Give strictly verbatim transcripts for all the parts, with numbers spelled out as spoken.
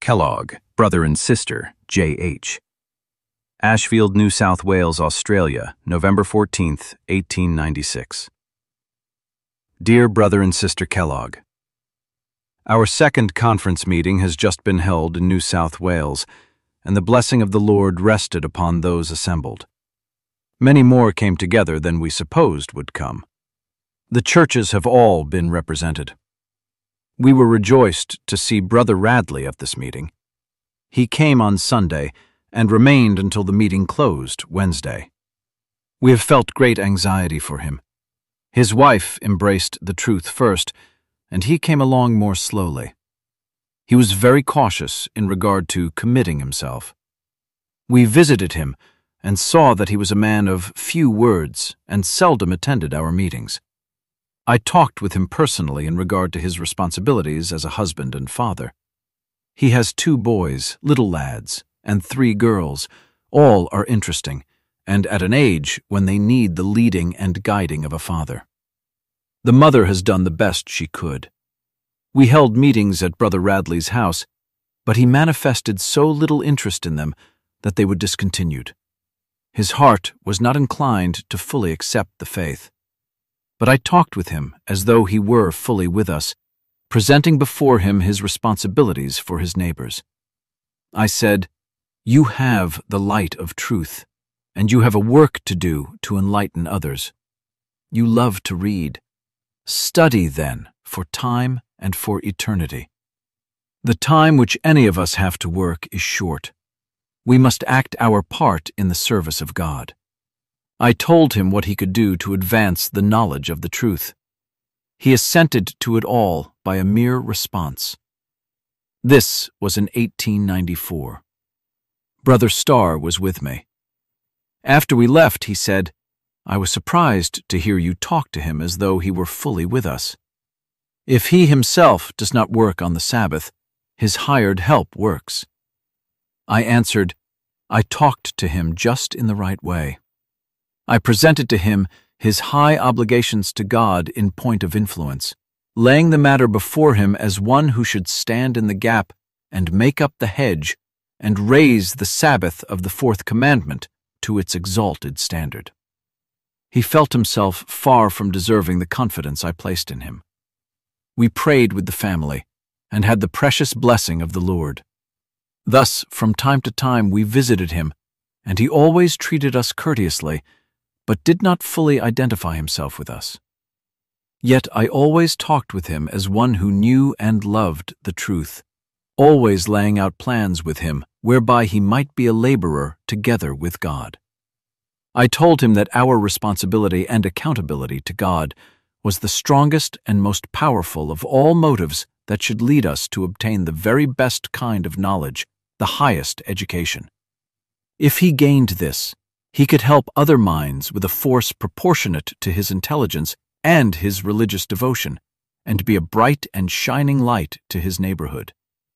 Kellogg, brother and sister, J H Ashfield, New South Wales, Australia, November fourteenth, eighteen ninety-six. Dear Brother and Sister Kellogg, our second conference meeting has just been held in New South Wales, and the blessing of the Lord rested upon those assembled. Many more came together than we supposed would come. The churches have all been represented. We were rejoiced to see Brother Radley at this meeting. He came on Sunday and remained until the meeting closed Wednesday. We have felt great anxiety for him. His wife embraced the truth first, and he came along more slowly. He was very cautious in regard to committing himself. We visited him and saw that he was a man of few words and seldom attended our meetings. I talked with him personally in regard to his responsibilities as a husband and father. He has two boys, little lads, and three girls. All are interesting, and at an age when they need the leading and guiding of a father. The mother has done the best she could. We held meetings at Brother Radley's house, but he manifested so little interest in them that they were discontinued. His heart was not inclined to fully accept the faith. But I talked with him as though he were fully with us, presenting before him his responsibilities for his neighbors. I said, "You have the light of truth, and you have a work to do to enlighten others. You love to read. Study, then, for time and for eternity. The time which any of us have to work is short. We must act our part in the service of God." I told him what he could do to advance the knowledge of the truth. He assented to it all by a mere response. This was in eighteen ninety-four. Brother Starr was with me. After we left, he said, "I was surprised to hear you talk to him as though he were fully with us. If he himself does not work on the Sabbath, his hired help works." I answered, "I talked to him just in the right way. I presented to him his high obligations to God in point of influence, laying the matter before him as one who should stand in the gap and make up the hedge and raise the Sabbath of the fourth commandment to its exalted standard." He felt himself far from deserving the confidence I placed in him. We prayed with the family and had the precious blessing of the Lord. Thus, from time to time, we visited him, and he always treated us courteously, but did not fully identify himself with us. Yet I always talked with him as one who knew and loved the truth, always laying out plans with him whereby he might be a laborer together with God. I told him that our responsibility and accountability to God was the strongest and most powerful of all motives that should lead us to obtain the very best kind of knowledge, the highest education. If he gained this, he could help other minds with a force proportionate to his intelligence and his religious devotion, and be a bright and shining light to his neighborhood.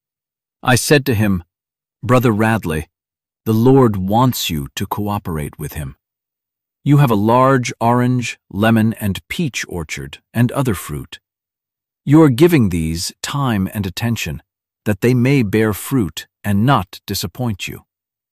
I said to him, "Brother Radley, the Lord wants you to cooperate with him. You have a large orange, lemon, and peach orchard and other fruit. You are giving these time and attention, that they may bear fruit and not disappoint you.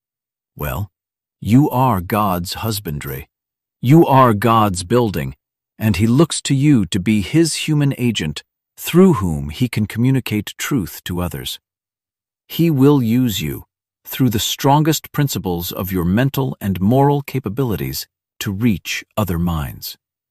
Well, you are God's husbandry. You are God's building, and He looks to you to be His human agent through whom He can communicate truth to others. He will use you, through the strongest principles of your mental and moral capabilities, to reach other minds.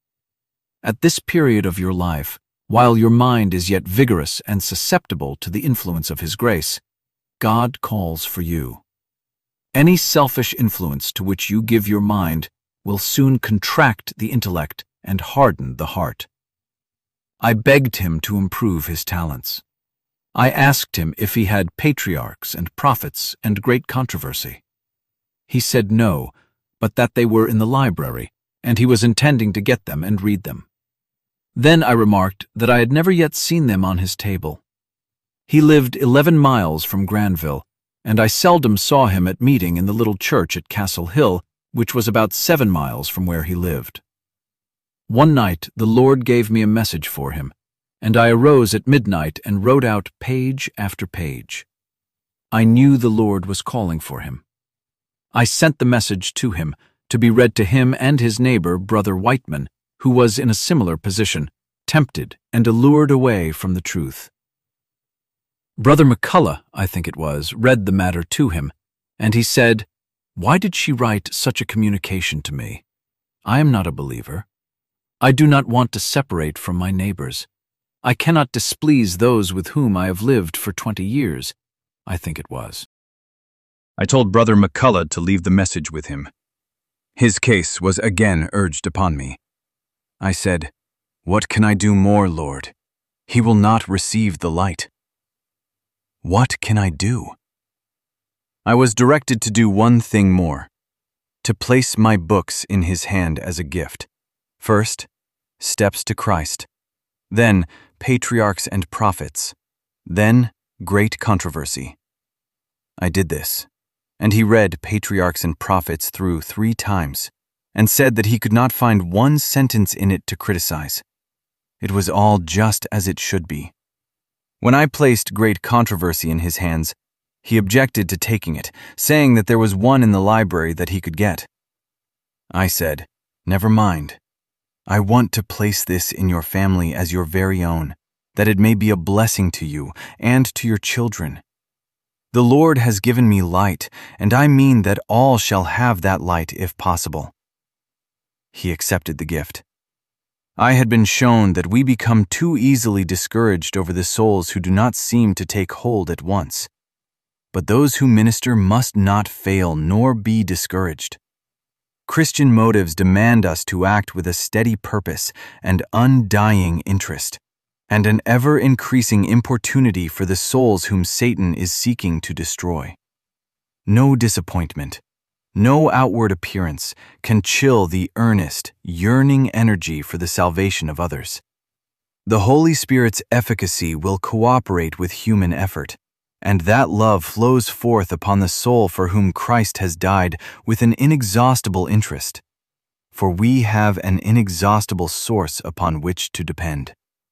At this period of your life, while your mind is yet vigorous and susceptible to the influence of His grace, God calls for you. Any selfish influence to which you give your mind will soon contract the intellect and harden the heart." I begged him to improve his talents. I asked him if he had patriarchs and prophets and great controversy. He said no, but that they were in the library, and he was intending to get them and read them. Then I remarked that I had never yet seen them on his table. He lived eleven miles from Granville, and I seldom saw him at meeting in the little church at Castle Hill, which was about seven miles from where he lived. One night the Lord gave me a message for him, and I arose at midnight and wrote out page after page. I knew the Lord was calling for him. I sent the message to him, to be read to him and his neighbor, Brother Whiteman, who was in a similar position, tempted and allured away from the truth. Brother McCullough, I think it was, read the matter to him, and he said, "Why did she write such a communication to me? I am not a believer. I do not want to separate from my neighbors. I cannot displease those with whom I have lived for twenty years, I think it was." I told Brother McCullough to leave the message with him. His case was again urged upon me. I said, "What can I do more, Lord? He will not receive the light. What can I do?" I was directed to do one thing more, to place my books in his hand as a gift. First, Steps to Christ, then Patriarchs and Prophets, then Great Controversy. I did this, and he read Patriarchs and Prophets through three times, and said that he could not find one sentence in it to criticize. It was all just as it should be. When I placed Great Controversy in his hands, he objected to taking it, saying that there was one in the library that he could get. I said, "Never mind. I want to place this in your family as your very own, that it may be a blessing to you and to your children. The Lord has given me light, and I mean that all shall have that light if possible." He accepted the gift. I had been shown that we become too easily discouraged over the souls who do not seem to take hold at once. But those who minister must not fail nor be discouraged. Christian motives demand us to act with a steady purpose and undying interest, and an ever-increasing importunity for the souls whom Satan is seeking to destroy. No disappointment, no outward appearance can chill the earnest, yearning energy for the salvation of others. The Holy Spirit's efficacy will cooperate with human effort, and that love flows forth upon the soul for whom Christ has died with an inexhaustible interest, for we have an inexhaustible source upon which to depend.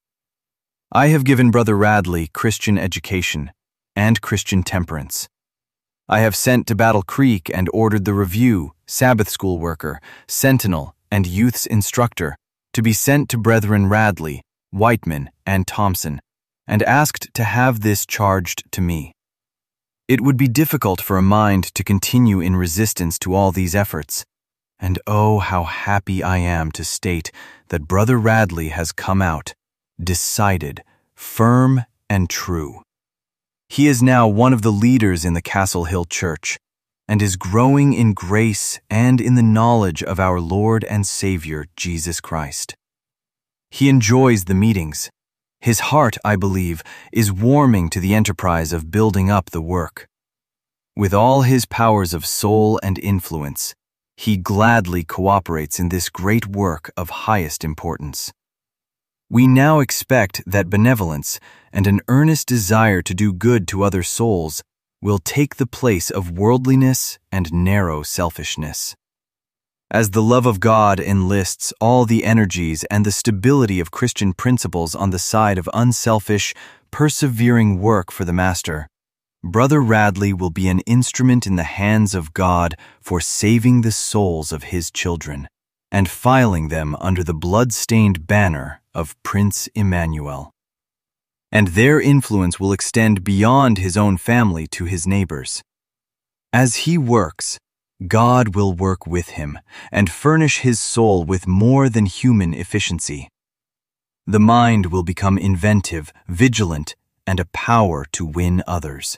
I have given Brother Radley Christian education and Christian temperance. I have sent to Battle Creek and ordered the Review, Sabbath School Worker, Sentinel, and Youth's Instructor to be sent to Brethren Radley, Whiteman, and Thompson, and asked to have this charged to me. It would be difficult for a mind to continue in resistance to all these efforts, and oh, how happy I am to state that Brother Radley has come out, decided, firm, and true. He is now one of the leaders in the Castle Hill Church, and is growing in grace and in the knowledge of our Lord and Savior, Jesus Christ. He enjoys the meetings. His heart, I believe, is warming to the enterprise of building up the work. With all his powers of soul and influence, he gladly cooperates in this great work of highest importance. We now expect that benevolence and an earnest desire to do good to other souls will take the place of worldliness and narrow selfishness. As the love of God enlists all the energies and the stability of Christian principles on the side of unselfish, persevering work for the Master, Brother Radley will be an instrument in the hands of God for saving the souls of his children and filing them under the blood-stained banner of Prince Emmanuel. And their influence will extend beyond his own family to his neighbors. As he works, God will work with him and furnish his soul with more than human efficiency. The mind will become inventive, vigilant, and a power to win others.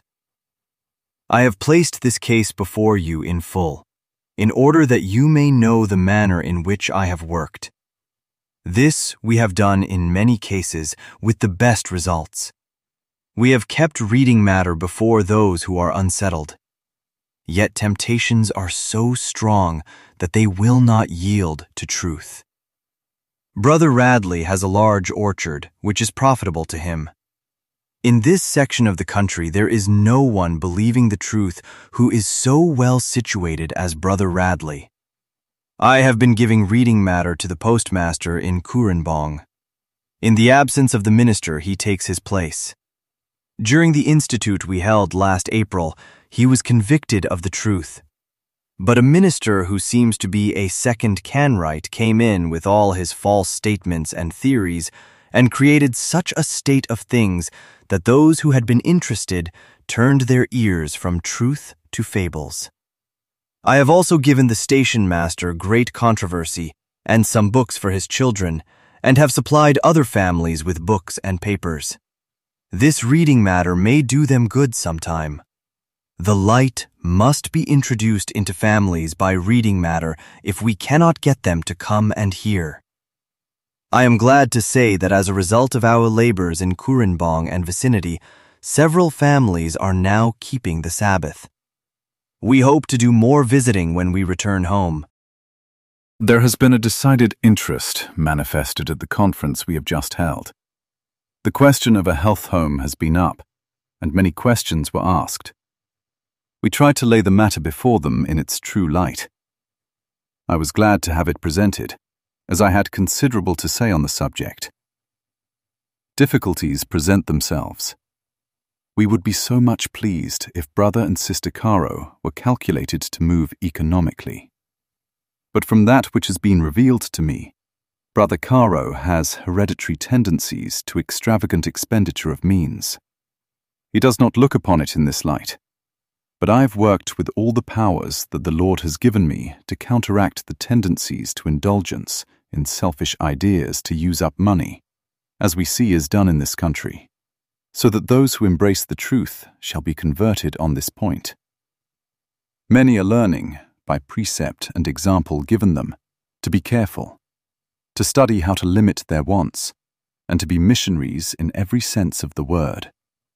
I have placed this case before you in full, in order that you may know the manner in which I have worked. This we have done in many cases with the best results. We have kept reading matter before those who are unsettled. Yet temptations are so strong that they will not yield to truth. Brother Radley has a large orchard, which is profitable to him. In this section of the country there is no one believing the truth who is so well situated as Brother Radley. I have been giving reading matter to the postmaster in Kurenbong. In the absence of the minister, he takes his place. During the institute we held last April, he was convicted of the truth. But a minister who seems to be a second Canwright came in with all his false statements and theories and created such a state of things that those who had been interested turned their ears from truth to fables. I have also given the station master great controversy and some books for his children, and have supplied other families with books and papers. This reading matter may do them good sometime. The light must be introduced into families by reading matter if we cannot get them to come and hear. I am glad to say that as a result of our labors in Kurenbong and vicinity, several families are now keeping the Sabbath. We hope to do more visiting when we return home. There has been a decided interest manifested at the conference we have just held. The question of a health home has been up, and many questions were asked. We tried to lay the matter before them in its true light. I was glad to have it presented, as I had considerable to say on the subject. Difficulties present themselves. We would be so much pleased if Brother and Sister Caro were calculated to move economically. But from that which has been revealed to me, Brother Caro has hereditary tendencies to extravagant expenditure of means. He does not look upon it in this light, but I have worked with all the powers that the Lord has given me to counteract the tendencies to indulgence in selfish ideas to use up money, as we see is done in this country, so that those who embrace the truth shall be converted on this point. Many are learning, by precept and example given them, to be careful, to study how to limit their wants, and to be missionaries in every sense of the word.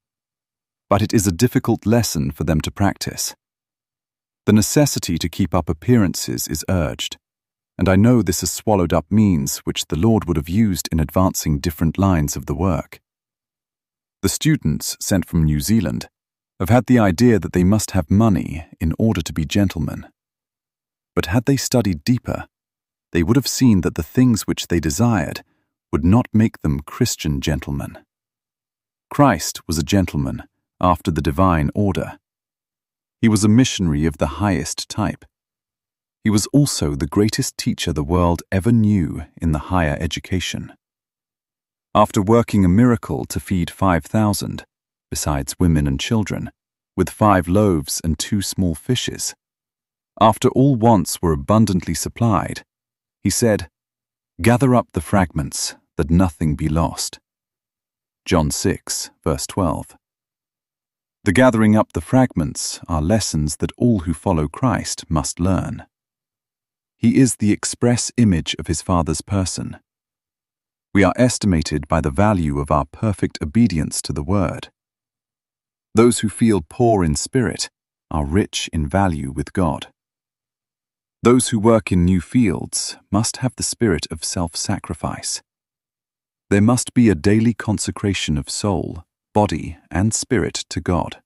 But it is a difficult lesson for them to practice. The necessity to keep up appearances is urged, and I know this has swallowed up means which the Lord would have used in advancing different lines of the work. The students sent from New Zealand have had the idea that they must have money in order to be gentlemen. But had they studied deeper, they would have seen that the things which they desired would not make them Christian gentlemen. Christ was a gentleman after the divine order. He was a missionary of the highest type. He was also the greatest teacher the world ever knew in the higher education. After working a miracle to feed five thousand, besides women and children, with five loaves and two small fishes, after all wants were abundantly supplied, he said, "Gather up the fragments, that nothing be lost." John six, verse twelve. The gathering up the fragments are lessons that all who follow Christ must learn. He is the express image of his Father's person. We are estimated by the value of our perfect obedience to the Word. Those who feel poor in spirit are rich in value with God. Those who work in new fields must have the spirit of self-sacrifice. There must be a daily consecration of soul, body, and spirit to God.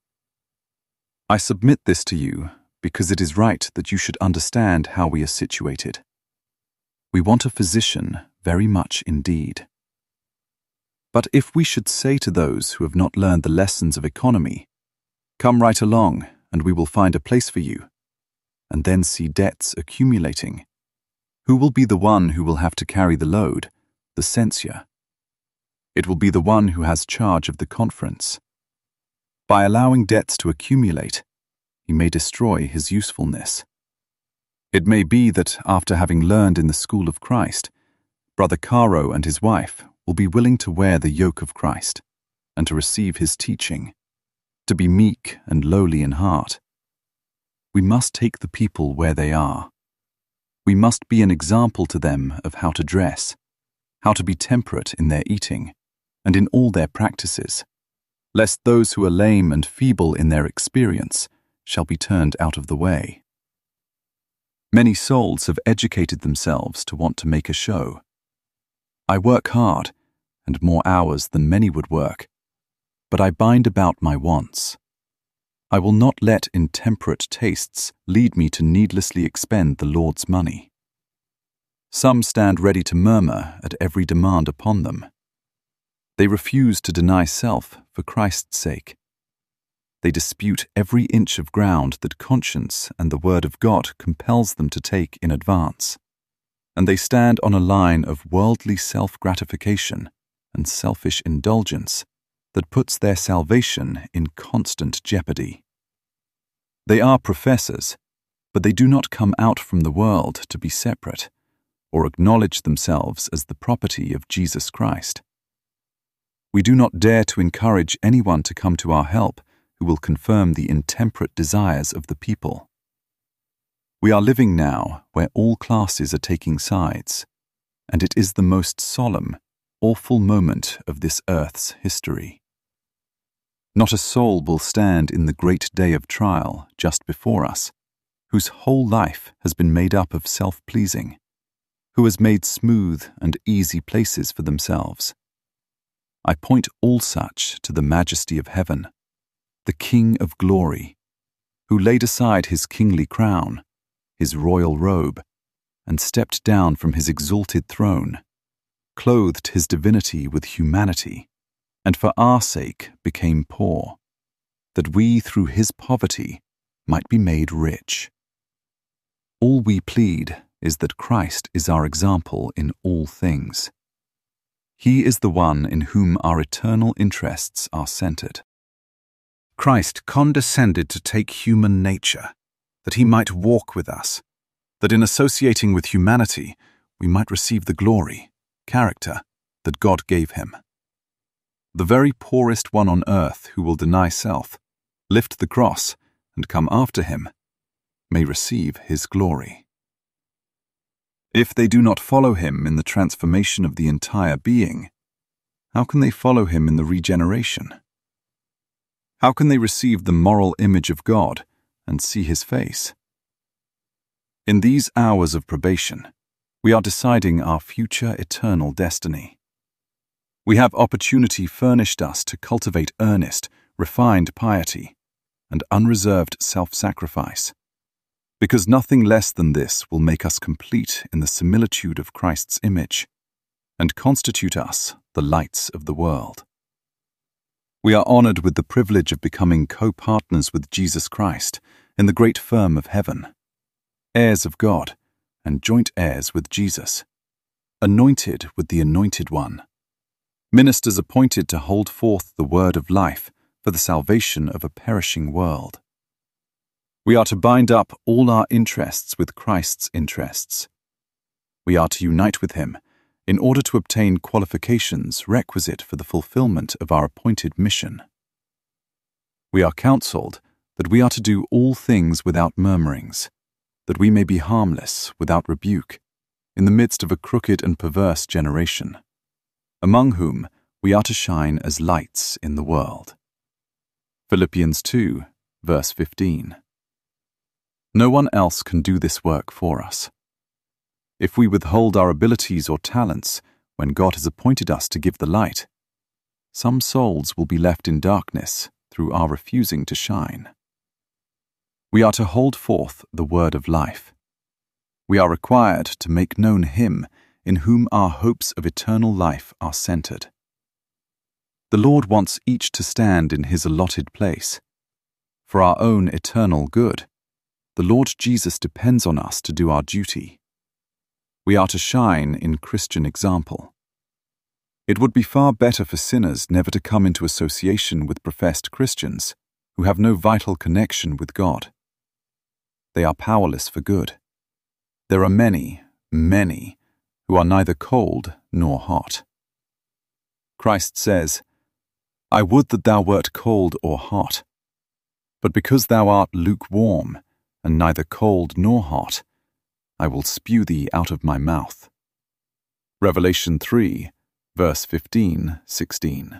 I submit this to you because it is right that you should understand how we are situated. We want a physician very much indeed. But if we should say to those who have not learned the lessons of economy, "Come right along, and we will find a place for you," and then see debts accumulating, who will be the one who will have to carry the load, the censure? It will be the one who has charge of the conference. By allowing debts to accumulate, he may destroy his usefulness. It may be that after having learned in the school of Christ, Brother Caro and his wife will be willing to wear the yoke of Christ and to receive his teaching, to be meek and lowly in heart. We must take the people where they are. We must be an example to them of how to dress, how to be temperate in their eating, and in all their practices, lest those who are lame and feeble in their experience shall be turned out of the way. Many souls have educated themselves to want to make a show. I work hard, and more hours than many would work, but I bind about my wants. I will not let intemperate tastes lead me to needlessly expend the Lord's money. Some stand ready to murmur at every demand upon them. They refuse to deny self for Christ's sake. They dispute every inch of ground that conscience and the Word of God compels them to take in advance. And they stand on a line of worldly self-gratification and selfish indulgence that puts their salvation in constant jeopardy. They are professors, but they do not come out from the world to be separate or acknowledge themselves as the property of Jesus Christ. We do not dare to encourage anyone to come to our help who will confirm the intemperate desires of the people. We are living now where all classes are taking sides, and it is the most solemn, awful moment of this earth's history. Not a soul will stand in the great day of trial just before us, whose whole life has been made up of self-pleasing, who has made smooth and easy places for themselves. I point all such to the majesty of heaven, the King of glory, who laid aside his kingly crown, his royal robe, and stepped down from his exalted throne, clothed his divinity with humanity, and for our sake became poor, that we through his poverty might be made rich. All we plead is that Christ is our example in all things. He is the one in whom our eternal interests are centered. Christ condescended to take human nature, that he might walk with us, that in associating with humanity we might receive the glory, character that God gave him. The very poorest one on earth who will deny self, lift the cross, and come after him, may receive his glory. If they do not follow him in the transformation of the entire being, how can they follow him in the regeneration? How can they receive the moral image of God and see his face? In these hours of probation, we are deciding our future eternal destiny. We have opportunity furnished us to cultivate earnest, refined piety and unreserved self-sacrifice, because nothing less than this will make us complete in the similitude of Christ's image and constitute us the lights of the world. We are honored with the privilege of becoming co-partners with Jesus Christ in the great firm of heaven, heirs of God and joint heirs with Jesus, anointed with the Anointed One, ministers appointed to hold forth the word of life for the salvation of a perishing world. We are to bind up all our interests with Christ's interests. We are to unite with him in order to obtain qualifications requisite for the fulfillment of our appointed mission. We are counseled that we are to do all things without murmurings, that we may be harmless without rebuke, in the midst of a crooked and perverse generation, among whom we are to shine as lights in the world. Philippians two, verse fifteen. No one else can do this work for us. If we withhold our abilities or talents when God has appointed us to give the light, some souls will be left in darkness through our refusing to shine. We are to hold forth the word of life. We are required to make known him in whom our hopes of eternal life are centered. The Lord wants each to stand in his allotted place. For our own eternal good, the Lord Jesus depends on us to do our duty. We are to shine in Christian example. It would be far better for sinners never to come into association with professed Christians who have no vital connection with God. They are powerless for good. There are many, many, who are neither cold nor hot. Christ says, "I would that thou wert cold or hot. But because thou art lukewarm, and neither cold nor hot, I will spew thee out of my mouth." Revelation three, verse fifteen, sixteen.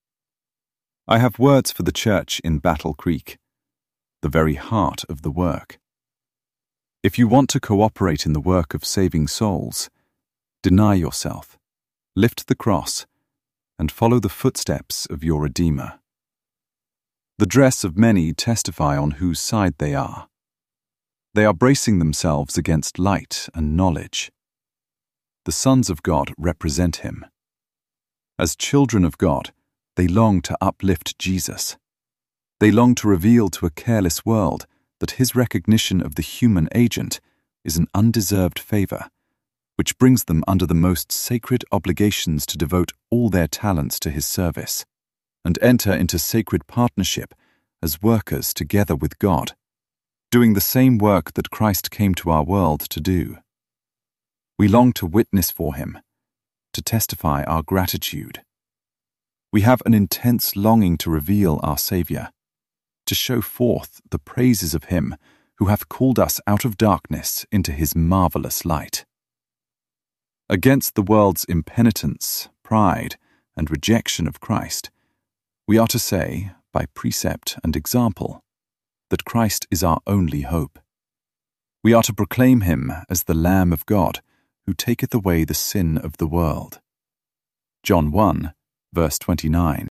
I have words for the church in Battle Creek, the very heart of the work. If you want to cooperate in the work of saving souls, deny yourself, lift the cross, and follow the footsteps of your Redeemer. The dress of many testify on whose side they are. They are bracing themselves against light and knowledge. The sons of God represent him. As children of God, they long to uplift Jesus. They long to reveal to a careless world that his recognition of the human agent is an undeserved favor, which brings them under the most sacred obligations to devote all their talents to his service, and enter into sacred partnership as workers together with God, doing the same work that Christ came to our world to do. We long to witness for him, to testify our gratitude. We have an intense longing to reveal our Saviour, to show forth the praises of him who hath called us out of darkness into his marvelous light. Against the world's impenitence, pride, and rejection of Christ, we are to say, by precept and example, that Christ is our only hope. We are to proclaim him as the Lamb of God, who taketh away the sin of the world. John one, verse twenty-nine.